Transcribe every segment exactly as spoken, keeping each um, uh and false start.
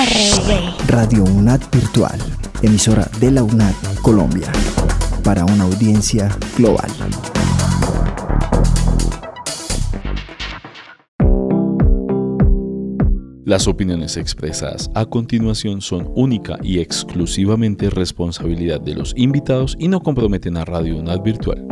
Radio UNAD Virtual, emisora de la UNAD Colombia, para una audiencia global. Las opiniones expresadas a continuación son única y exclusivamente responsabilidad de los invitados y no comprometen a Radio UNAD Virtual.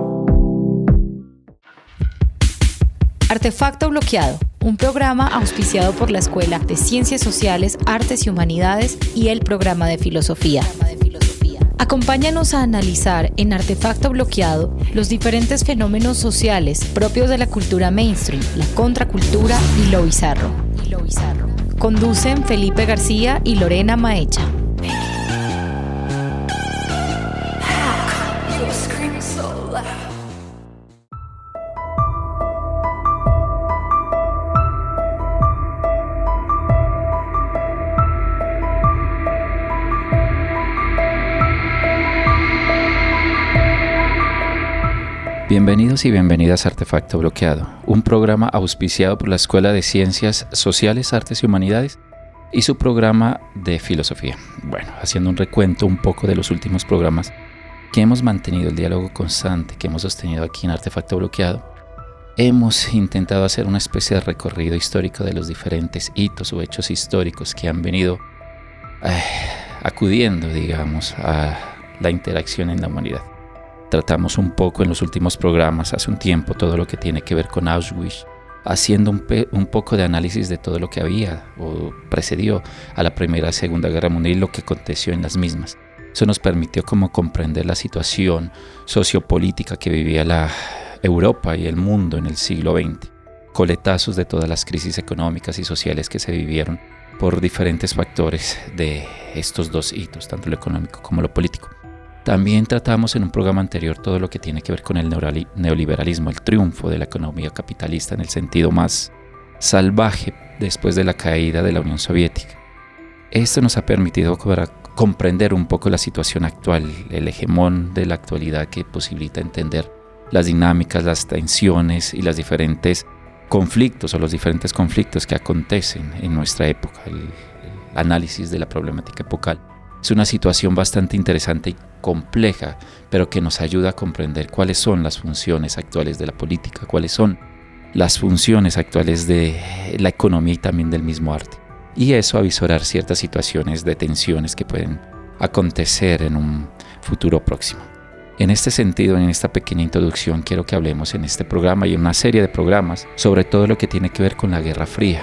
Artefacto Bloqueado, un programa auspiciado por la Escuela de Ciencias Sociales, Artes y Humanidades y el Programa de Filosofía. Acompáñanos a analizar en Artefacto Bloqueado los diferentes fenómenos sociales propios de la cultura mainstream, la contracultura y lo bizarro. Y lo bizarro. Conducen Felipe García y Lorena Maecha. Bienvenidos y bienvenidas a Artefacto Bloqueado, un programa auspiciado por la Escuela de Ciencias Sociales, Artes y Humanidades y su programa de Filosofía. Bueno, haciendo un recuento un poco de los últimos programas que hemos mantenido, el diálogo constante que hemos sostenido aquí en Artefacto Bloqueado, hemos intentado hacer una especie de recorrido histórico de los diferentes hitos o hechos históricos que han venido eh, acudiendo, digamos, a la interacción en la humanidad. Tratamos un poco en los últimos programas, hace un tiempo, todo lo que tiene que ver con Auschwitz, haciendo un, pe- un poco de análisis de todo lo que había o precedió a la Primera y Segunda Guerra Mundial y lo que aconteció en las mismas. Eso nos permitió como comprender la situación sociopolítica que vivía la Europa y el mundo en el siglo veinte, coletazos de todas las crisis económicas y sociales que se vivieron por diferentes factores de estos dos hitos, tanto lo económico como lo político. También tratamos en un programa anterior todo lo que tiene que ver con el neoliberalismo, el triunfo de la economía capitalista en el sentido más salvaje después de la caída de la Unión Soviética. Esto nos ha permitido comprender un poco la situación actual, el hegemón de la actualidad que posibilita entender las dinámicas, las tensiones y los diferentes conflictos o los diferentes conflictos que acontecen en nuestra época, el, el análisis de la problemática epocal. Es una situación bastante interesante y compleja, pero que nos ayuda a comprender cuáles son las funciones actuales de la política, cuáles son las funciones actuales de la economía y también del mismo arte. Y eso avisorar ciertas situaciones de tensiones que pueden acontecer en un futuro próximo. En este sentido, en esta pequeña introducción, quiero que hablemos en este programa y en una serie de programas sobre todo lo que tiene que ver con la Guerra Fría.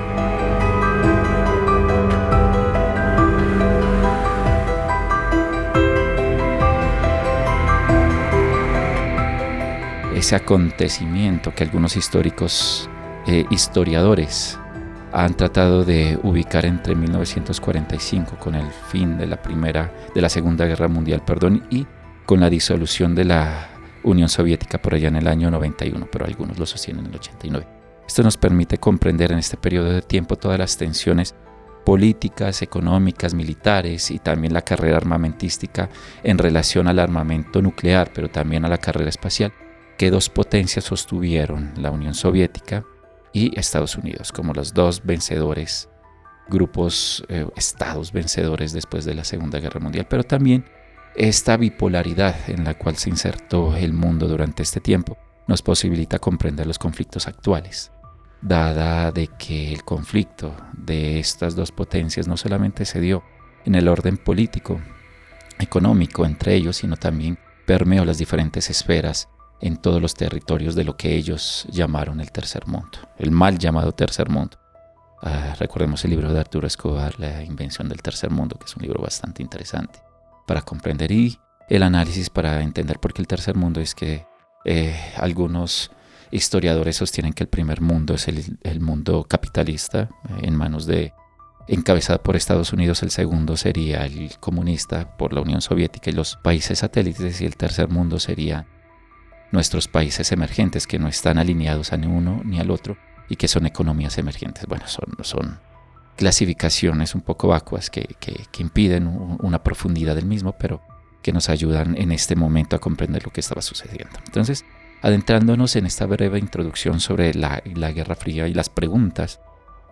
Ese acontecimiento que algunos históricos, eh, historiadores han tratado de ubicar entre mil novecientos cuarenta y cinco con el fin de la primera, de la Segunda Guerra Mundial, perdón, y con la disolución de la Unión Soviética por allá en el año noventa y uno, pero algunos lo sostienen en el ochenta y nueve. Esto nos permite comprender en este periodo de tiempo todas las tensiones políticas, económicas, militares y también la carrera armamentística en relación al armamento nuclear, pero también a la carrera espacial, que dos potencias sostuvieron, la Unión Soviética y Estados Unidos, como los dos vencedores, grupos, eh, estados vencedores después de la Segunda Guerra Mundial, pero también esta bipolaridad en la cual se insertó el mundo durante este tiempo nos posibilita comprender los conflictos actuales, dada de que el conflicto de estas dos potencias no solamente se dio en el orden político, económico entre ellos, sino también permeó las diferentes esferas en todos los territorios de lo que ellos llamaron el tercer mundo, el mal llamado tercer mundo. Uh, recordemos el libro de Arturo Escobar, La invención del tercer mundo, que es un libro bastante interesante para comprender y el análisis para entender por qué el tercer mundo es que eh, algunos historiadores sostienen que el primer mundo es el, el mundo capitalista eh, en manos de, encabezado por Estados Unidos, el segundo sería el comunista por la Unión Soviética y los países satélites, y el tercer mundo sería nuestros países emergentes que no están alineados a ni uno ni al otro y que son economías emergentes. Bueno, son, son clasificaciones un poco vacuas que, que, que impiden un, una profundidad del mismo, pero que nos ayudan en este momento a comprender lo que estaba sucediendo. Entonces, adentrándonos en esta breve introducción sobre la, la Guerra Fría y las preguntas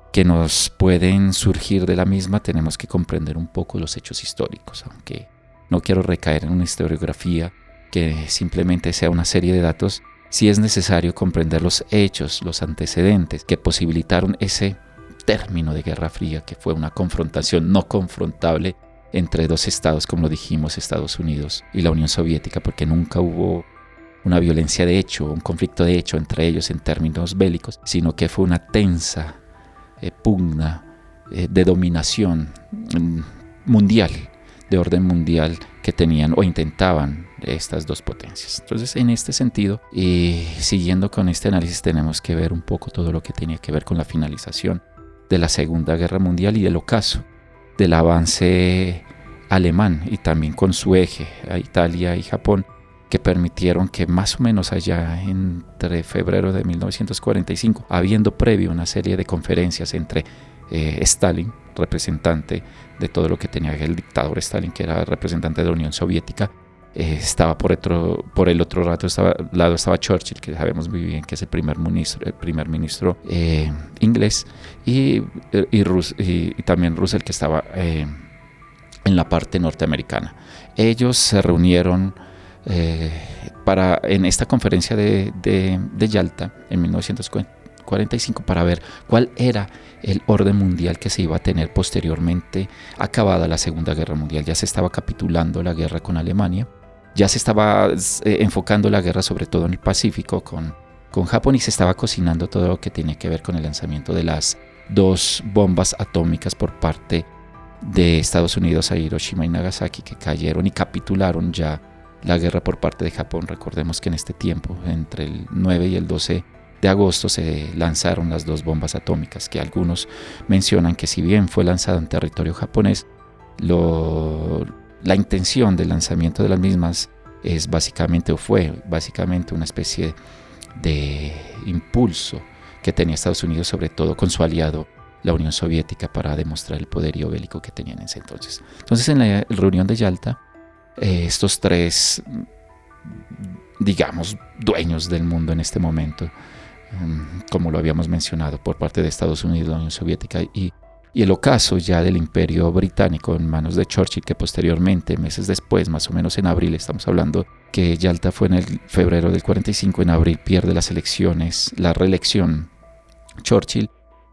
que nos pueden surgir de la misma, tenemos que comprender un poco los hechos históricos, aunque no quiero recaer en una historiografía que simplemente sea una serie de datos. Sí es necesario comprender los hechos, los antecedentes que posibilitaron ese término de Guerra Fría, que fue una confrontación no confrontable entre dos estados, como lo dijimos, Estados Unidos y la Unión Soviética, porque nunca hubo una violencia de hecho, un conflicto de hecho entre ellos en términos bélicos, sino que fue una tensa eh, pugna eh, de dominación mm, mundial, de orden mundial, que tenían o intentaban estas dos potencias. Entonces, en este sentido, y siguiendo con este análisis, tenemos que ver un poco todo lo que tenía que ver con la finalización de la Segunda Guerra Mundial y del ocaso del avance alemán, y también con su eje a Italia y Japón, que permitieron que más o menos allá entre febrero de mil novecientos cuarenta y cinco, habiendo previo una serie de conferencias entre eh, Stalin, representante de todo lo que tenía el dictador Stalin, que era representante de la Unión Soviética, eh, estaba por otro, por el otro lado estaba, lado estaba Churchill, que sabemos muy bien que es el primer ministro, el primer ministro eh, inglés, y, y, Rus, y, y también Roosevelt, que estaba eh, en la parte norteamericana. Ellos se reunieron eh, para, en esta conferencia de, de, de Yalta en mil novecientos cuarenta y cinco, para ver cuál era el orden mundial que se iba a tener posteriormente acabada la Segunda Guerra Mundial. Ya se estaba capitulando la guerra con Alemania, ya se estaba eh, enfocando la guerra sobre todo en el Pacífico con, con Japón, y se estaba cocinando todo lo que tenía que ver con el lanzamiento de las dos bombas atómicas por parte de Estados Unidos a Hiroshima y Nagasaki, que cayeron y capitularon ya la guerra por parte de Japón. Recordemos que en este tiempo, entre el nueve y el doce de agosto, se lanzaron las dos bombas atómicas, que algunos mencionan que si bien fue lanzado en territorio japonés, lo, la intención del lanzamiento de las mismas es básicamente, o fue básicamente, una especie de impulso que tenía Estados Unidos, sobre todo con su aliado la Unión Soviética, para demostrar el poderío bélico que tenían en ese entonces. Entonces, en la reunión de Yalta, eh, estos tres, digamos, dueños del mundo en este momento, como lo habíamos mencionado, por parte de Estados Unidos, la Unión Soviética y, y el ocaso ya del Imperio Británico en manos de Churchill, que posteriormente, meses después, más o menos en abril, estamos hablando que Yalta fue en el febrero del cuarenta y cinco, en abril pierde las elecciones, la reelección Churchill,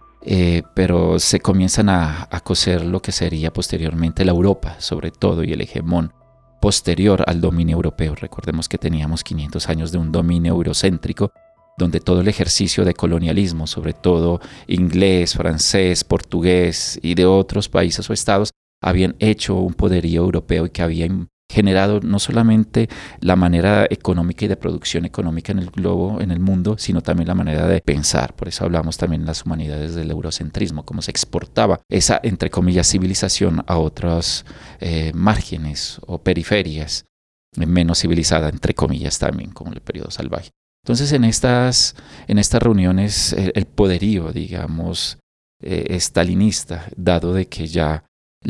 eh, pero se comienzan a, a coser lo que sería posteriormente la Europa, sobre todo, y el hegemón posterior al dominio europeo. Recordemos que teníamos quinientos años de un dominio eurocéntrico, donde todo el ejercicio de colonialismo, sobre todo inglés, francés, portugués y de otros países o estados, habían hecho un poderío europeo y que habían generado no solamente la manera económica y de producción económica en el globo, en el mundo, sino también la manera de pensar. Por eso hablamos también en las humanidades del eurocentrismo, cómo se exportaba esa, entre comillas, civilización a otros eh, márgenes o periferias, menos civilizada, entre comillas, también, como el periodo salvaje. Entonces, en estas, en estas reuniones, el, el poderío, digamos, eh, estalinista, dado de que ya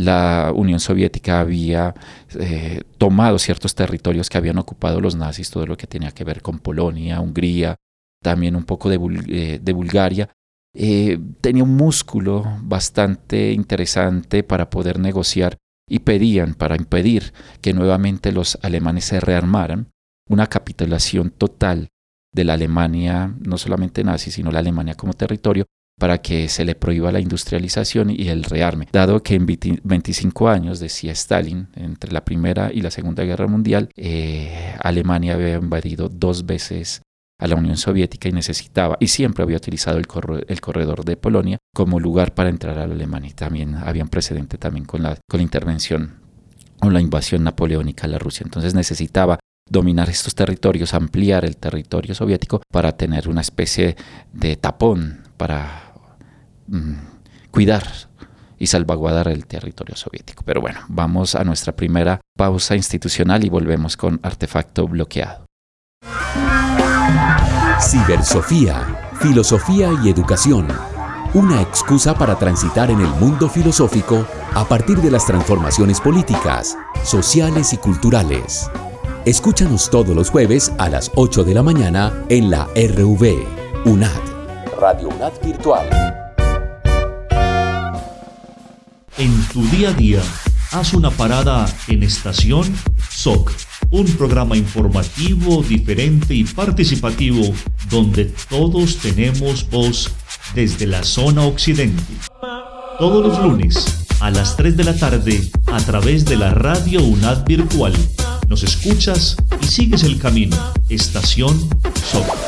la Unión Soviética había eh, tomado ciertos territorios que habían ocupado los nazis, todo lo que tenía que ver con Polonia, Hungría, también un poco de, eh, de Bulgaria, eh, tenía un músculo bastante interesante para poder negociar, y pedían, para impedir que nuevamente los alemanes se rearmaran, una capitulación total de la Alemania, no solamente nazi, sino la Alemania como territorio, para que se le prohíba la industrialización y el rearme. Dado que en veinticinco años, decía Stalin, entre la Primera y la Segunda Guerra Mundial, eh, Alemania había invadido dos veces a la Unión Soviética y necesitaba, y siempre había utilizado el, corre, el corredor de Polonia como lugar para entrar a la Alemania. Y también había un precedente también con la, con la intervención o la invasión napoleónica a la Rusia. Entonces necesitaba dominar estos territorios, ampliar el territorio soviético para tener una especie de tapón para mm, cuidar y salvaguardar el territorio soviético. Pero bueno, vamos a nuestra primera pausa institucional y volvemos con Artefacto Bloqueado. Cibersofía, filosofía y educación. Una excusa para transitar en el mundo filosófico a partir de las transformaciones políticas, sociales y culturales. Escúchanos todos los jueves a las ocho de la mañana en la R V, UNAD, Radio UNAD Virtual. En tu día a día, haz una parada en Estación S O C, un programa informativo, diferente y participativo donde todos tenemos voz desde la zona occidente. Todos los lunes a las tres de la tarde a través de la Radio UNAD Virtual. Nos escuchas y sigues el camino. Estación S O C.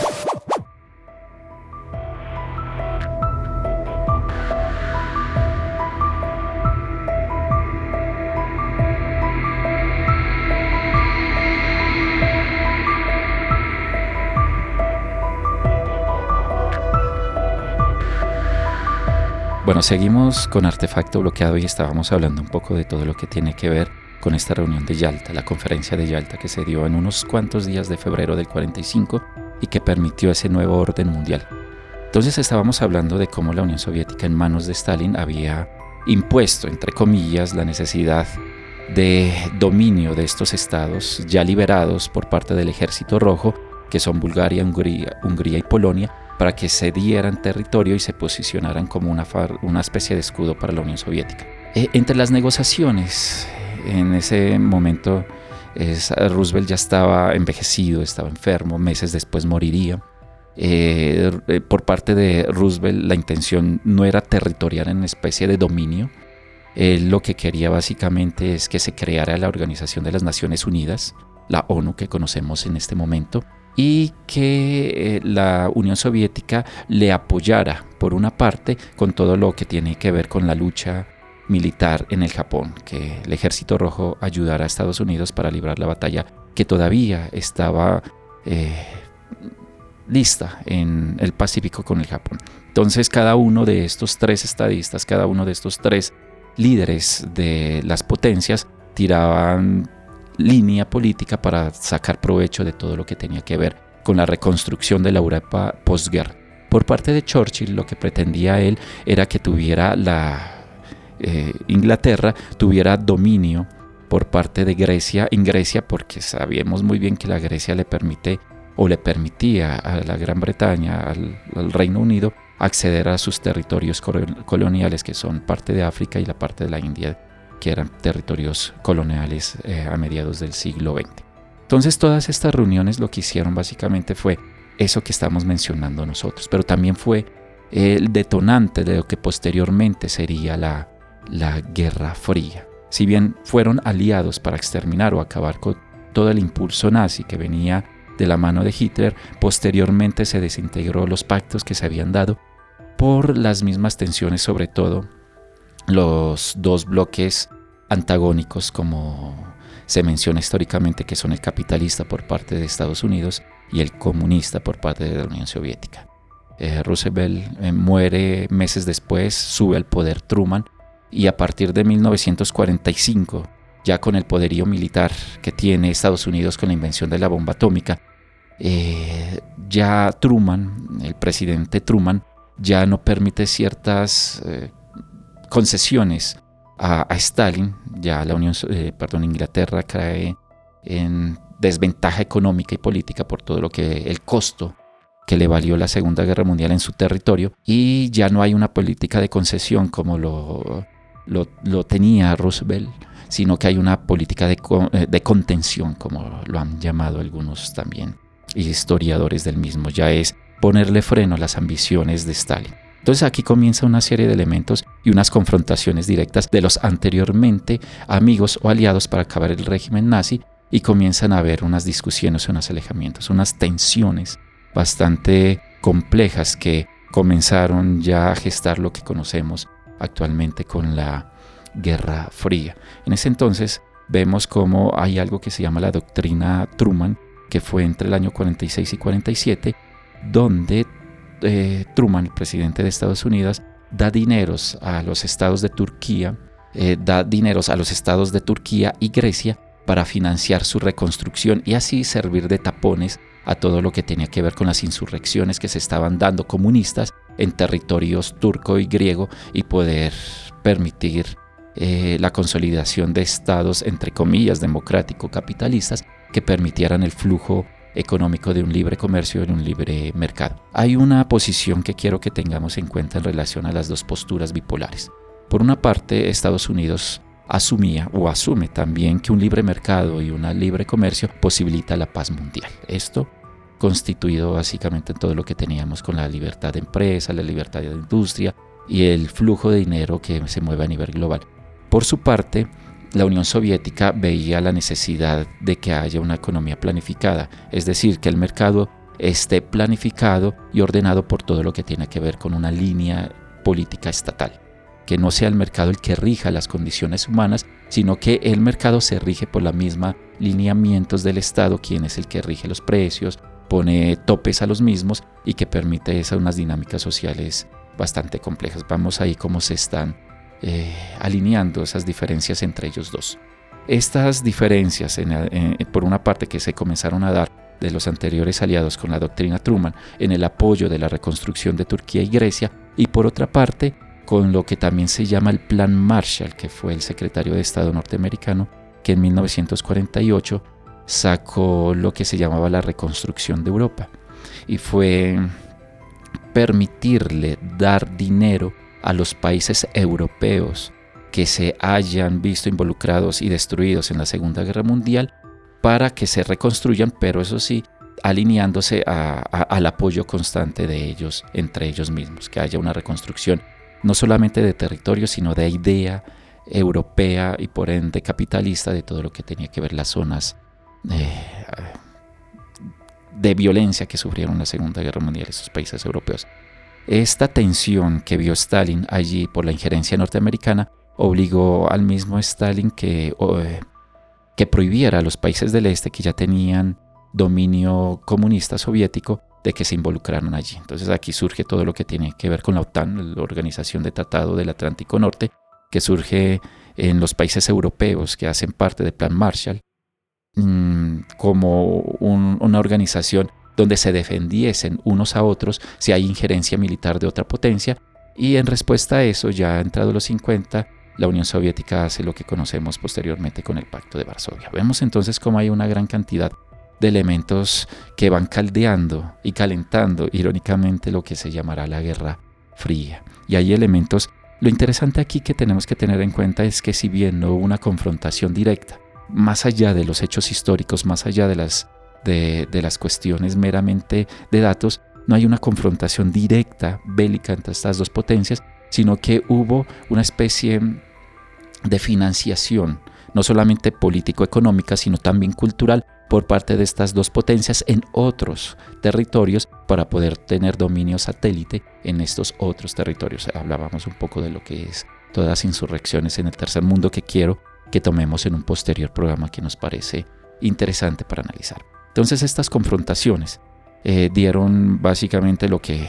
Bueno, seguimos con Artefacto Bloqueado y estábamos hablando un poco de todo lo que tiene que ver con esta reunión de Yalta, la conferencia de Yalta que se dio en unos cuantos días de febrero del cuarenta y cinco y que permitió ese nuevo orden mundial. Entonces estábamos hablando de cómo la Unión Soviética en manos de Stalin había impuesto, entre comillas, la necesidad de dominio de estos estados ya liberados por parte del Ejército Rojo, que son Bulgaria, Hungría, Hungría y Polonia, para que se dieran territorio y se posicionaran como una, far, una especie de escudo para la Unión Soviética. Eh, entre las negociaciones, en ese momento es, Roosevelt ya estaba envejecido, estaba enfermo, meses después moriría. Eh, eh, por parte de Roosevelt la intención no era territorial en especie de dominio. Él lo que quería básicamente es que se creara la Organización de las Naciones Unidas, la ONU que conocemos en este momento, y que eh, la Unión Soviética le apoyara, por una parte, con todo lo que tiene que ver con la lucha militar en el Japón, que el Ejército Rojo ayudara a Estados Unidos para librar la batalla que todavía estaba eh, lista en el Pacífico con el Japón. Entonces cada uno de estos tres estadistas, cada uno de estos tres líderes de las potencias tiraban línea política para sacar provecho de todo lo que tenía que ver con la reconstrucción de la Europa posguerra. Por parte de Churchill, lo que pretendía él era que tuviera la eh, Inglaterra tuviera dominio por parte de Grecia, en Grecia, porque sabíamos muy bien que la Grecia le permite o le permitía a la Gran Bretaña, al, al Reino Unido, acceder a sus territorios coloniales, que son parte de África y la parte de la India, que eran territorios coloniales eh, a mediados del siglo veinte. Entonces todas estas reuniones lo que hicieron básicamente fue eso que estamos mencionando nosotros, pero también fue el detonante de lo que posteriormente sería la, la Guerra Fría. Si bien fueron aliados para exterminar o acabar con todo el impulso nazi que venía de la mano de Hitler, posteriormente se desintegró los pactos que se habían dado por las mismas tensiones, sobre todo los dos bloques antagónicos, como se menciona históricamente, que son el capitalista por parte de Estados Unidos y el comunista por parte de la Unión Soviética. Eh, Roosevelt eh, muere meses después, sube al poder Truman, y a partir de mil novecientos cuarenta y cinco, ya con el poderío militar que tiene Estados Unidos con la invención de la bomba atómica, eh, ya Truman, el presidente Truman, ya no permite ciertas eh, concesiones a, a Stalin. Ya la Unión, eh, perdón, Inglaterra cae en desventaja económica y política por todo lo que el costo que le valió la Segunda Guerra Mundial en su territorio, y ya no hay una política de concesión como lo, lo, lo tenía Roosevelt, sino que hay una política de, de contención, como lo han llamado algunos también historiadores del mismo. Ya es ponerle freno a las ambiciones de Stalin. Entonces aquí comienza una serie de elementos y unas confrontaciones directas de los anteriormente amigos o aliados para acabar el régimen nazi, y comienzan a haber unas discusiones, unos alejamientos, unas tensiones bastante complejas que comenzaron ya a gestar lo que conocemos actualmente con la Guerra Fría. En ese entonces vemos cómo hay algo que se llama la doctrina Truman, que fue entre el año cuarenta y seis y cuarenta y siete, donde eh, Truman, el presidente de Estados Unidos, da dineros a los estados de Turquía, eh, da dineros a los estados de Turquía y Grecia para financiar su reconstrucción y así servir de tapones a todo lo que tenía que ver con las insurrecciones que se estaban dando comunistas en territorios turco y griego, y poder permitir eh, la consolidación de estados, entre comillas, democrático-capitalistas, que permitieran el flujo económico de un libre comercio, de un libre mercado. Hay una posición que quiero que tengamos en cuenta en relación a las dos posturas bipolares. Por una parte, Estados Unidos asumía o asume también que un libre mercado y un libre comercio posibilita la paz mundial. Esto constituido básicamente en todo lo que teníamos con la libertad de empresa, la libertad de industria y el flujo de dinero que se mueve a nivel global. Por su parte, la Unión Soviética veía la necesidad de que haya una economía planificada, es decir, que el mercado esté planificado y ordenado por todo lo que tiene que ver con una línea política estatal, que no sea el mercado el que rija las condiciones humanas, sino que el mercado se rige por la misma lineamientos del Estado, quien es el que rige los precios, pone topes a los mismos y que permite esas unas dinámicas sociales bastante complejas. Vamos ahí cómo se están eh, alineando esas diferencias entre ellos dos. Estas diferencias, en, en, por una parte, que se comenzaron a dar de los anteriores aliados con la doctrina Truman en el apoyo de la reconstrucción de Turquía y Grecia, y por otra parte con lo que también se llama el Plan Marshall, que fue el secretario de Estado norteamericano que en mil novecientos cuarenta y ocho sacó lo que se llamaba la reconstrucción de Europa, y fue permitirle dar dinero a los países europeos que se hayan visto involucrados y destruidos en la Segunda Guerra Mundial para que se reconstruyan, pero eso sí, alineándose a, a, al apoyo constante de ellos, entre ellos mismos, que haya una reconstrucción no solamente de territorio, sino de idea europea y por ende capitalista de todo lo que tenía que ver las zonas eh, de violencia que sufrieron la Segunda Guerra Mundial esos países europeos. Esta tensión que vio Stalin allí por la injerencia norteamericana obligó al mismo Stalin que, eh, que prohibiera a los países del este que ya tenían dominio comunista soviético de que se involucraran allí. Entonces aquí surge todo lo que tiene que ver con la OTAN, la Organización de Tratado del Atlántico Norte, que surge en los países europeos que hacen parte del Plan Marshall, mmm, como un, una organización donde se defendiesen unos a otros si hay injerencia militar de otra potencia, y en respuesta a eso, ya entrado los cincuenta, la Unión Soviética hace lo que conocemos posteriormente con el Pacto de Varsovia. Vemos entonces cómo hay una gran cantidad de elementos que van caldeando y calentando, irónicamente, lo que se llamará la Guerra Fría. Y hay elementos, lo interesante aquí que tenemos que tener en cuenta es que si bien no hubo una confrontación directa, más allá de los hechos históricos, más allá de las, de, de las cuestiones meramente de datos, no hay una confrontación directa bélica entre estas dos potencias, sino que hubo una especie de financiación, no solamente político-económica, sino también cultural, por parte de estas dos potencias en otros territorios para poder tener dominio satélite en estos otros territorios. Hablábamos un poco de lo que es todas las insurrecciones en el tercer mundo, que quiero que tomemos en un posterior programa que nos parece interesante para analizar. Entonces estas confrontaciones eh, dieron básicamente lo que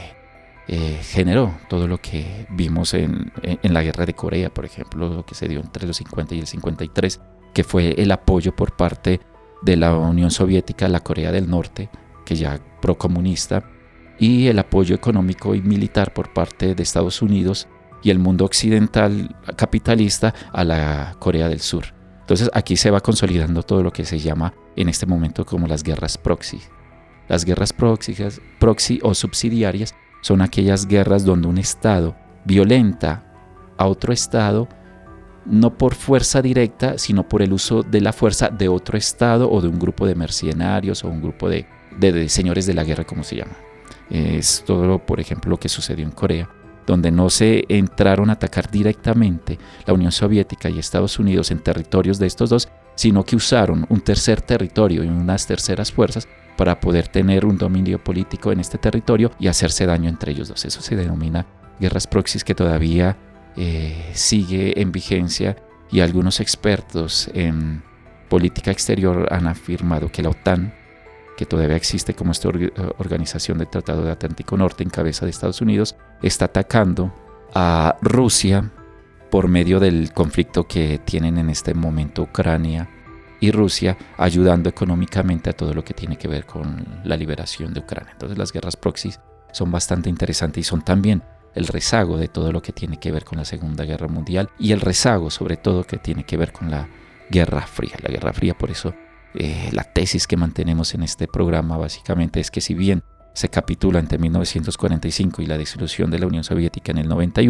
eh, generó todo lo que vimos en, en la guerra de Corea, por ejemplo, lo que se dio entre los cincuenta y el cincuenta y tres, que fue el apoyo por parte de la Unión Soviética a la Corea del Norte, que ya procomunista, y el apoyo económico y militar por parte de Estados Unidos y el mundo occidental capitalista a la Corea del Sur. Entonces aquí se va consolidando todo lo que se llama en este momento como las guerras proxy. Las guerras proxy, proxy o subsidiarias son aquellas guerras donde un Estado violenta a otro Estado, no por fuerza directa, sino por el uso de la fuerza de otro Estado o de un grupo de mercenarios o un grupo de, de, de señores de la guerra, como se llama. Es todo, por ejemplo, lo que sucedió en Corea, donde no se entraron a atacar directamente la Unión Soviética y Estados Unidos en territorios de estos dos, sino que usaron un tercer territorio y unas terceras fuerzas para poder tener un dominio político en este territorio y hacerse daño entre ellos dos. Eso se denomina guerras proxies, que todavía Eh, sigue en vigencia, y algunos expertos en política exterior han afirmado que la OTAN, que todavía existe como esta or- organización del Tratado del Atlántico Norte en cabeza de Estados Unidos, está atacando a Rusia por medio del conflicto que tienen en este momento Ucrania y Rusia, ayudando económicamente a todo lo que tiene que ver con la liberación de Ucrania. Entonces las guerras proxies son bastante interesantes y son también el rezago de todo lo que tiene que ver con la Segunda Guerra Mundial, y el rezago sobre todo que tiene que ver con la Guerra Fría. La Guerra Fría, por eso eh, la tesis que mantenemos en este programa básicamente es que si bien se capitula entre mil novecientos cuarenta y cinco y la disolución de la Unión Soviética en el noventa y uno,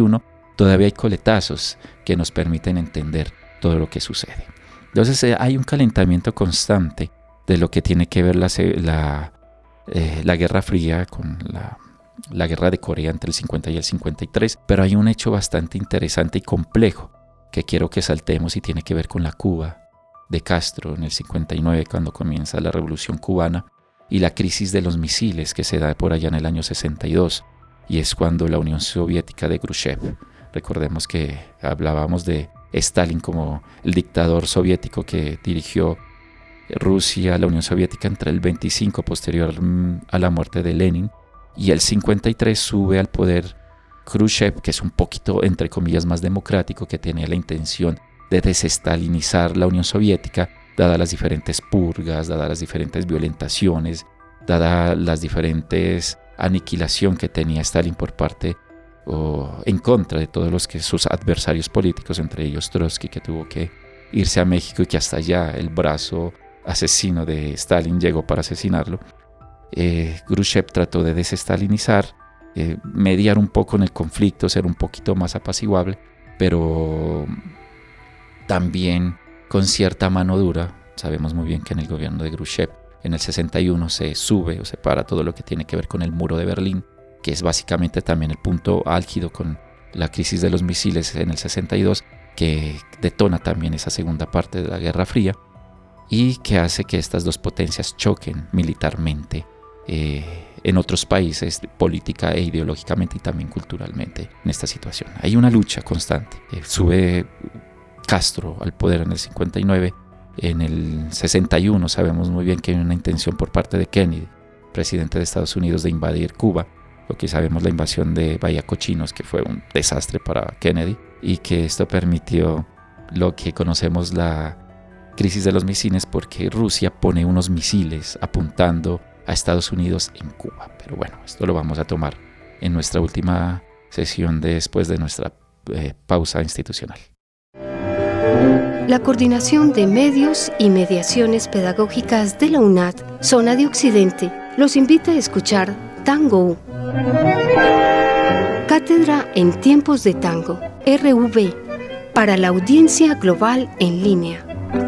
todavía hay coletazos que nos permiten entender todo lo que sucede. Entonces eh, hay un calentamiento constante de lo que tiene que ver la, la, eh, la Guerra Fría con la, la Guerra de Corea entre el cincuenta y el cincuenta y tres, pero hay un hecho bastante interesante y complejo que quiero que saltemos y tiene que ver con la Cuba de Castro en el cincuenta y nueve, cuando comienza la Revolución Cubana, y la crisis de los misiles que se da por allá en el año sesenta y dos, y es cuando la Unión Soviética de Khrushchev, recordemos que hablábamos de Stalin como el dictador soviético que dirigió Rusia, la Unión Soviética entre el veinticinco posterior a la muerte de Lenin, y el cincuenta y tres sube al poder Khrushchev, que es un poquito entre comillas más democrático, que tenía la intención de desestalinizar la Unión Soviética, dadas las diferentes purgas, dadas las diferentes violentaciones, dadas las diferentes aniquilación que tenía Stalin por parte o en contra de todos los que sus adversarios políticos, entre ellos Trotsky, que tuvo que irse a México y que hasta allá el brazo asesino de Stalin llegó para asesinarlo. Eh, Khrushchev trató de desestalinizar, eh, mediar un poco en el conflicto, ser un poquito más apaciguable, pero también con cierta mano dura. Sabemos muy bien que en el gobierno de Khrushchev en el sesenta y uno se sube o se para todo lo que tiene que ver con el muro de Berlín, que es básicamente también el punto álgido con la crisis de los misiles en el sesenta y dos, que detona también esa segunda parte de la Guerra Fría y que hace que estas dos potencias choquen militarmente eh, en otros países, política e ideológicamente y también culturalmente en esta situación. Hay una lucha constante. Eh, sube Castro al poder en el cincuenta y nueve. En el sesenta y uno sabemos muy bien que hay una intención por parte de Kennedy, presidente de Estados Unidos, de invadir Cuba. Lo que sabemos, la invasión de Bahía Cochinos, que fue un desastre para Kennedy, y que esto permitió lo que conocemos la crisis de los misiles, porque Rusia pone unos misiles apuntando a Estados Unidos en Cuba. Pero bueno, esto lo vamos a tomar en nuestra última sesión después de nuestra eh, pausa institucional. La Coordinación de Medios y Mediaciones Pedagógicas de la UNAD, Zona de Occidente, los invita a escuchar Tango. Cátedra en Tiempos de Tango, R V, para la audiencia global en línea.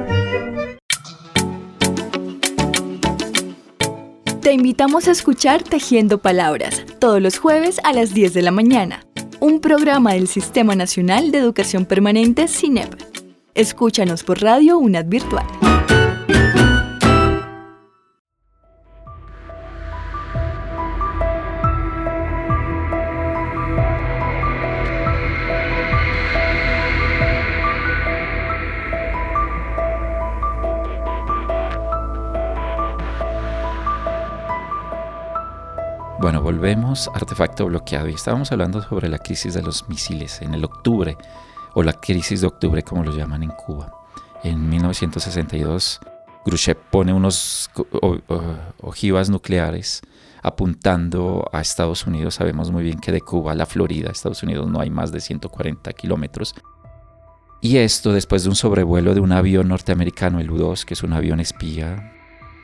Te invitamos a escuchar Tejiendo Palabras, todos los jueves a las diez de la mañana, un programa del Sistema Nacional de Educación Permanente, SINEP. Escúchanos por Radio UNAD Virtual. Bueno, volvemos a Artefacto Bloqueado y estábamos hablando sobre la crisis de los misiles en el octubre, o la crisis de octubre como lo llaman en Cuba. En mil novecientos sesenta y dos, Khrushchev pone unos ojivas nucleares apuntando a Estados Unidos. Sabemos muy bien que de Cuba a la Florida, Estados Unidos, no hay más de ciento cuarenta kilómetros. Y esto después de un sobrevuelo de un avión norteamericano, el U dos, que es un avión espía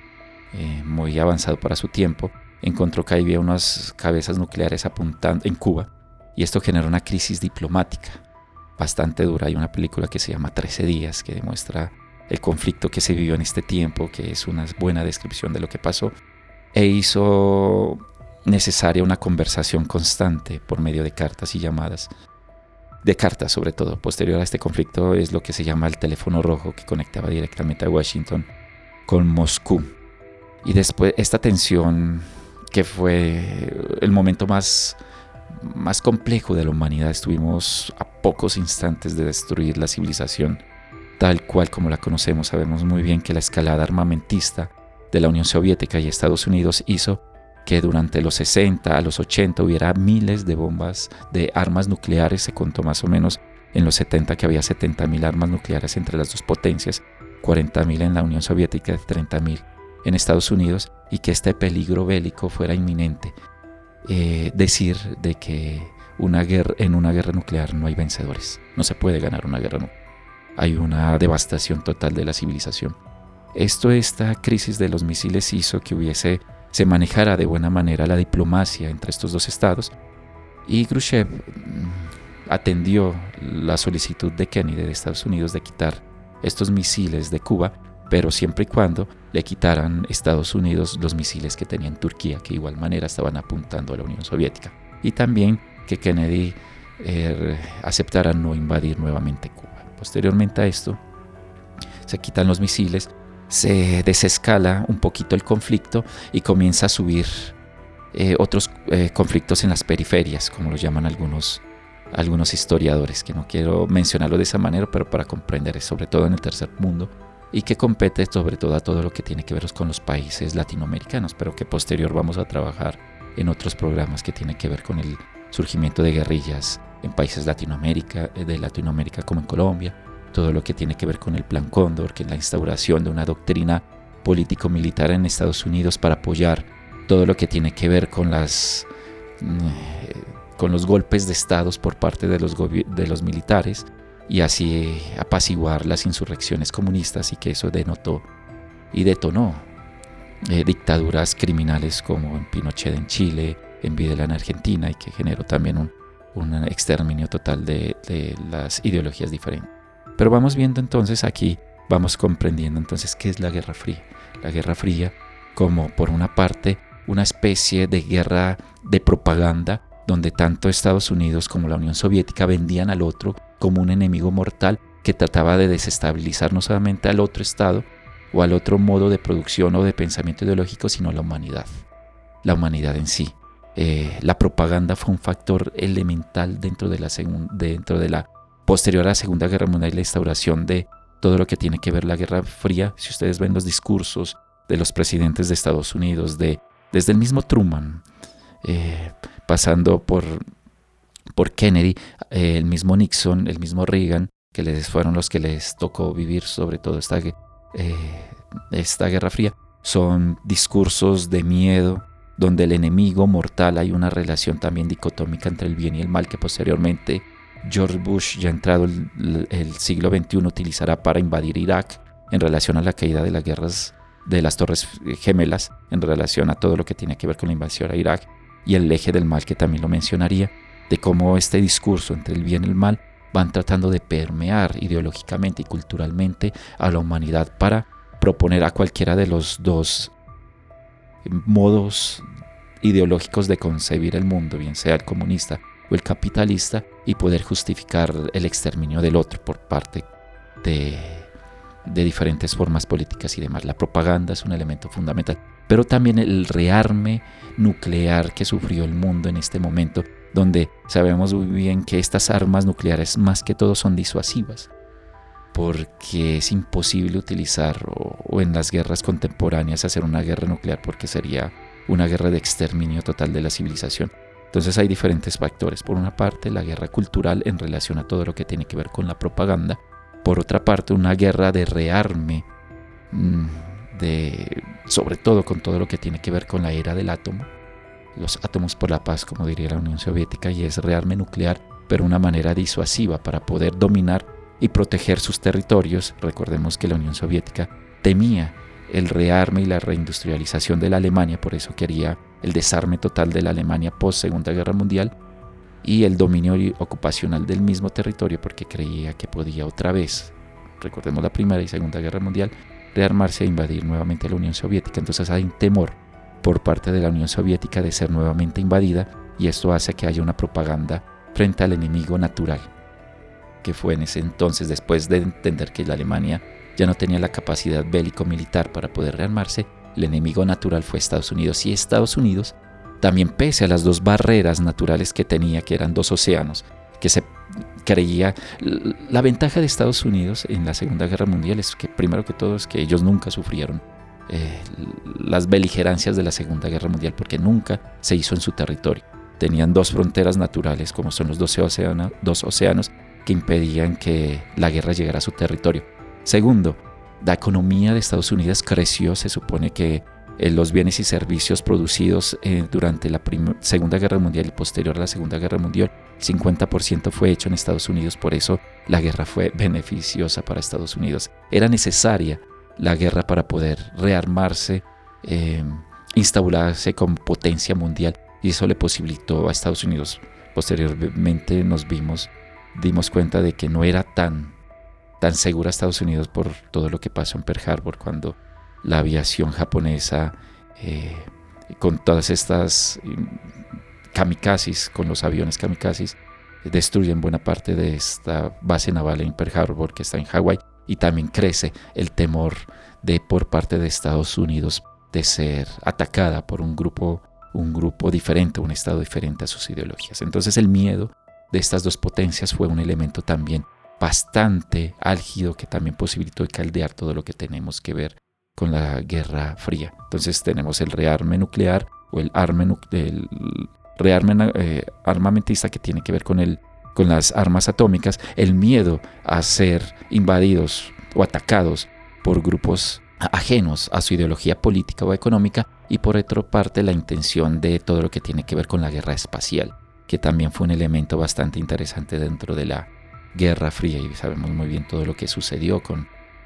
eh, muy avanzado para su tiempo, encontró que había unas cabezas nucleares apuntando en Cuba, y esto generó una crisis diplomática bastante dura. Hay una película que se llama trece días que demuestra el conflicto que se vivió en este tiempo, que es una buena descripción de lo que pasó, e hizo necesaria una conversación constante por medio de cartas y llamadas, de cartas sobre todo. Posterior a este conflicto es lo que se llama el teléfono rojo, que conectaba directamente a Washington con Moscú. Y después esta tensión, que fue el momento más, más complejo de la humanidad, estuvimos a pocos instantes de destruir la civilización tal cual como la conocemos. Sabemos muy bien que la escalada armamentista de la Unión Soviética y Estados Unidos hizo que durante los sesenta a los ochenta hubiera miles de bombas, de armas nucleares. Se contó más o menos en los setenta que había setenta mil armas nucleares entre las dos potencias, cuarenta mil en la Unión Soviética y treinta mil en Estados Unidos, y que este peligro bélico fuera inminente. Eh, decir de que una guerra, en una guerra nuclear no hay vencedores, no se puede ganar una guerra nuclear, hay una devastación total de la civilización. Esto, esta crisis de los misiles hizo que hubiese, se manejara de buena manera la diplomacia entre estos dos estados, y Khrushchev atendió la solicitud de Kennedy de Estados Unidos de quitar estos misiles de Cuba, pero siempre y cuando le quitaran Estados Unidos los misiles que tenía en Turquía, que de igual manera estaban apuntando a la Unión Soviética. Y también que Kennedy eh, aceptara no invadir nuevamente Cuba. Posteriormente a esto, se quitan los misiles, se desescala un poquito el conflicto y comienza a subir eh, otros eh, conflictos en las periferias, como lo llaman algunos, algunos historiadores, que no quiero mencionarlo de esa manera, pero para comprender, sobre todo en el tercer mundo, y que compete sobre todo a todo lo que tiene que ver con los países latinoamericanos, pero que posterior vamos a trabajar en otros programas que tienen que ver con el surgimiento de guerrillas en países Latinoamérica, de Latinoamérica como en Colombia, todo lo que tiene que ver con el Plan Cóndor, que es la instauración de una doctrina político-militar en Estados Unidos para apoyar todo lo que tiene que ver con las eh, con los golpes de estados por parte de los, de los militares, y así apaciguar las insurrecciones comunistas, y que eso denotó y detonó eh, dictaduras criminales como en Pinochet en Chile, en Videla en Argentina, y que generó también un, un exterminio total de, de las ideologías diferentes. Pero vamos viendo entonces aquí, vamos comprendiendo entonces qué es la Guerra Fría. La Guerra Fría como, por una parte, una especie de guerra de propaganda, donde tanto Estados Unidos como la Unión Soviética vendían al otro como un enemigo mortal que trataba de desestabilizar no solamente al otro Estado o al otro modo de producción o de pensamiento ideológico, sino a la humanidad, la humanidad en sí. Eh, la propaganda fue un factor elemental dentro de la, segun, dentro de la posterior a la Segunda Guerra Mundial y la instauración de todo lo que tiene que ver la Guerra Fría. Si ustedes ven los discursos de los presidentes de Estados Unidos, de, desde el mismo Truman, eh, pasando por, por Kennedy, eh, el mismo Nixon, el mismo Reagan, que les fueron los que les tocó vivir sobre todo esta, eh, esta Guerra Fría, son discursos de miedo, donde el enemigo mortal, hay una relación también dicotómica entre el bien y el mal, que posteriormente George Bush, ya entrado el, el siglo veintiuno, utilizará para invadir Irak en relación a la caída de las guerras de las Torres Gemelas, en relación a todo lo que tiene que ver con la invasión a Irak, y el eje del mal, que también lo mencionaría, de cómo este discurso entre el bien y el mal van tratando de permear ideológicamente y culturalmente a la humanidad para proponer a cualquiera de los dos modos ideológicos de concebir el mundo, bien sea el comunista o el capitalista, y poder justificar el exterminio del otro por parte de, de diferentes formas políticas y demás. La propaganda es un elemento fundamental, pero también el rearme nuclear que sufrió el mundo en este momento, donde sabemos muy bien que estas armas nucleares más que todo son disuasivas, porque es imposible utilizar o, o en las guerras contemporáneas hacer una guerra nuclear, porque sería una guerra de exterminio total de la civilización. Entonces hay diferentes factores. Por una parte, la guerra cultural en relación a todo lo que tiene que ver con la propaganda. Por otra parte, una guerra de rearme, de, sobre todo con todo lo que tiene que ver con la era del átomo, los átomos por la paz, como diría la Unión Soviética, y es rearme nuclear, pero una manera disuasiva para poder dominar y proteger sus territorios. Recordemos que la Unión Soviética temía el rearme y la reindustrialización de la Alemania, por eso quería el desarme total de la Alemania post Segunda Guerra Mundial y el dominio ocupacional del mismo territorio, porque creía que podía otra vez, recordemos la Primera y Segunda Guerra Mundial, rearmarse e invadir nuevamente la Unión Soviética. Entonces hay un temor por parte de la Unión Soviética de ser nuevamente invadida, y esto hace que haya una propaganda frente al enemigo natural, que fue en ese entonces, después de entender que la Alemania ya no tenía la capacidad bélico-militar para poder rearmarse, el enemigo natural fue Estados Unidos. Y Estados Unidos, también pese a las dos barreras naturales que tenía, que eran dos océanos, que se creía, la ventaja de Estados Unidos en la Segunda Guerra Mundial es que, primero que todo, es que ellos nunca sufrieron eh, las beligerancias de la Segunda Guerra Mundial, porque nunca se hizo en su territorio. Tenían dos fronteras naturales, como son los dos océanos, dos océanos, que impedían que la guerra llegara a su territorio. Segundo, la economía de Estados Unidos creció. Se supone que eh, los bienes y servicios producidos eh, durante la prim- Segunda Guerra Mundial y posterior a la Segunda Guerra Mundial, cincuenta por ciento fue hecho en Estados Unidos. Por eso la guerra fue beneficiosa para Estados Unidos. Era necesaria la guerra para poder rearmarse, eh, instaurarse como potencia mundial, y eso le posibilitó a Estados Unidos. Posteriormente nos vimos dimos cuenta de que no era tan, tan segura Estados Unidos por todo lo que pasó en Pearl Harbor, cuando la aviación japonesa, eh, con todas estas kamikazes, con los aviones kamikazes, destruyen buena parte de esta base naval en Pearl Harbor, que está en Hawái, y también crece el temor de por parte de Estados Unidos de ser atacada por un grupo, un grupo diferente, un estado diferente a sus ideologías. Entonces el miedo de estas dos potencias fue un elemento también bastante álgido que también posibilitó caldear todo lo que tenemos que ver con la Guerra Fría. Entonces tenemos el rearme nuclear o el, arme, el rearme eh, armamentista, que tiene que ver con, el, con las armas atómicas, el miedo a ser invadidos o atacados por grupos ajenos a su ideología política o económica, y por otra parte la intención de todo lo que tiene que ver con la guerra espacial, que también fue un elemento bastante interesante dentro de la Guerra Fría, y sabemos muy bien todo lo que sucedió con,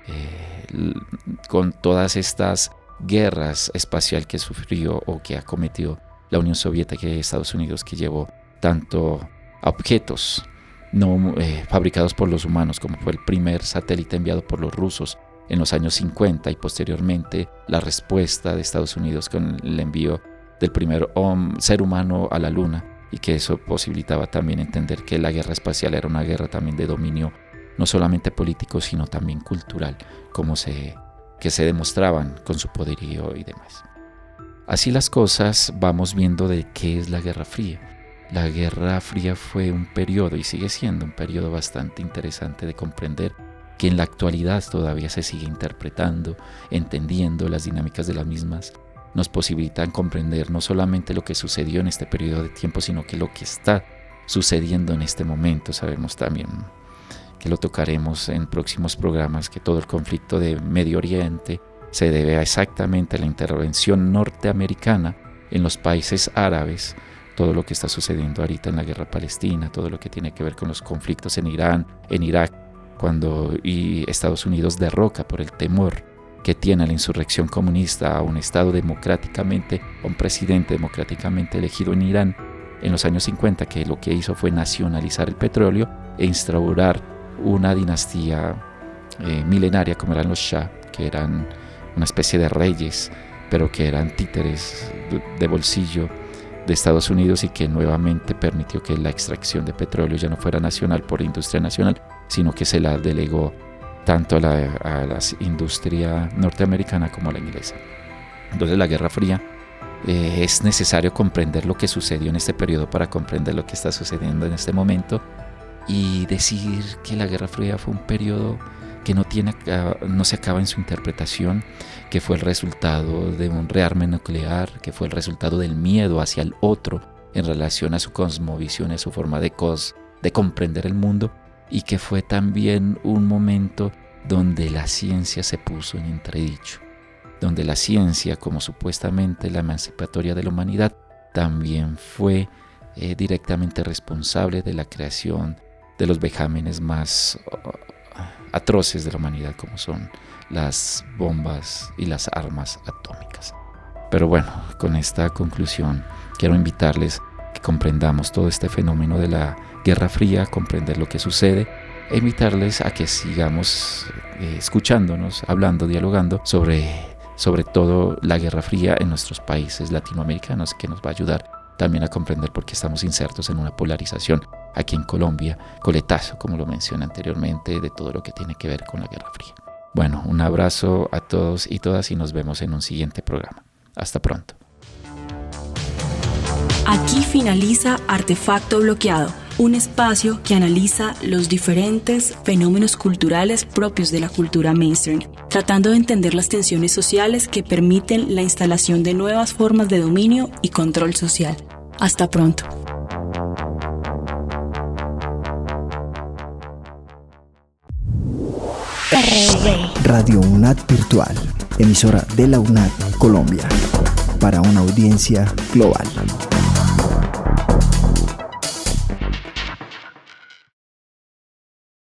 eh, con todas estas guerras espaciales que sufrió o que ha cometido la Unión Soviética y Estados Unidos, que llevó tanto a objetos no eh, fabricados por los humanos, como fue el primer satélite enviado por los rusos en los años cincuenta, y posteriormente la respuesta de Estados Unidos con el envío del primer hom- ser humano a la Luna, y que eso posibilitaba también entender que la guerra espacial era una guerra también de dominio no solamente político, sino también cultural, como se, que se demostraban con su poderío y demás. Así las cosas, vamos viendo de qué es la Guerra Fría. La Guerra Fría fue un periodo, y sigue siendo un periodo bastante interesante de comprender, que en la actualidad todavía se sigue interpretando, entendiendo las dinámicas de las mismas, nos posibilitan comprender no solamente lo que sucedió en este periodo de tiempo, sino que lo que está sucediendo en este momento. Sabemos también, que lo tocaremos en próximos programas, que todo el conflicto de Medio Oriente se debe a exactamente a la intervención norteamericana en los países árabes, todo lo que está sucediendo ahorita en la guerra palestina, todo lo que tiene que ver con los conflictos en Irán, en Irak, cuando y Estados Unidos derroca por el temor que tiene la insurrección comunista a un Estado democráticamente, a un presidente democráticamente elegido en Irán en los años cincuenta, que lo que hizo fue nacionalizar el petróleo e instaurar una dinastía eh, milenaria como eran los Shah, que eran una especie de reyes, pero que eran títeres de bolsillo de Estados Unidos, y que nuevamente permitió que la extracción de petróleo ya no fuera nacional por industria nacional, sino que se la delegó tanto a la, a la industria norteamericana como a la inglesa. Entonces la Guerra Fría, eh, es necesario comprender lo que sucedió en este periodo para comprender lo que está sucediendo en este momento, y decir que la Guerra Fría fue un periodo que no, tiene, no se acaba en su interpretación, que fue el resultado de un rearme nuclear, que fue el resultado del miedo hacia el otro en relación a su cosmovisión, a su forma de, cos, de comprender el mundo, y que fue también un momento donde la ciencia se puso en entredicho, donde la ciencia, como supuestamente la emancipatoria de la humanidad, también fue eh, directamente responsable de la creación de los vejámenes más uh, atroces de la humanidad, como son las bombas y las armas atómicas. Pero bueno, con esta conclusión quiero invitarles a que comprendamos todo este fenómeno de la Guerra Fría, comprender lo que sucede, e invitarles a que sigamos eh, escuchándonos, hablando, dialogando sobre, sobre todo la Guerra Fría en nuestros países latinoamericanos, que nos va a ayudar también a comprender por qué estamos insertos en una polarización aquí en Colombia, coletazo, como lo mencioné anteriormente, de todo lo que tiene que ver con la Guerra Fría. Bueno, un abrazo a todos y todas, y nos vemos en un siguiente programa. Hasta pronto. Aquí finaliza Artefacto Bloqueado, un espacio que analiza los diferentes fenómenos culturales propios de la cultura mainstream, tratando de entender las tensiones sociales que permiten la instalación de nuevas formas de dominio y control social. Hasta pronto. Radio UNAD Virtual, emisora de la UNAD Colombia, para una audiencia global.